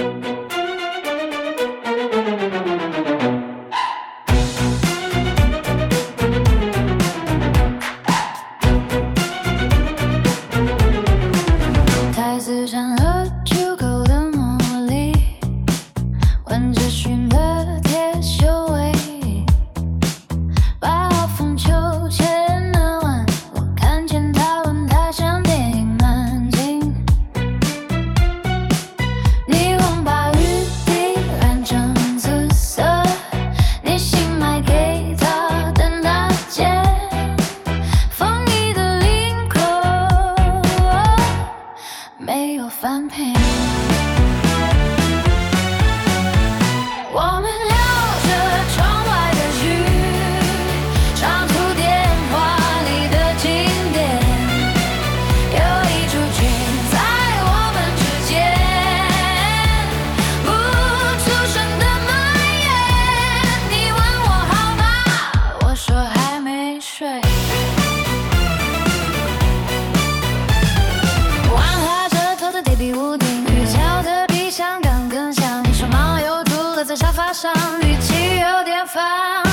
太自然和足够的魔力，闻着熏的铁锈味，8号风球前的晚，我看见他吻她像电影慢镜，霓虹把雨滴染成紫色，你新买给他的那件风衣的领口没有翻篇。我们聊着窗外的雨，长途电话里的经典，有一株菌在我们之间不出声的蔓延。你问我好吗？我说还没睡。晚花着头的叠壁屋顶，雨脚的比香港更响。你手忙又吐了在沙发上，语气有点放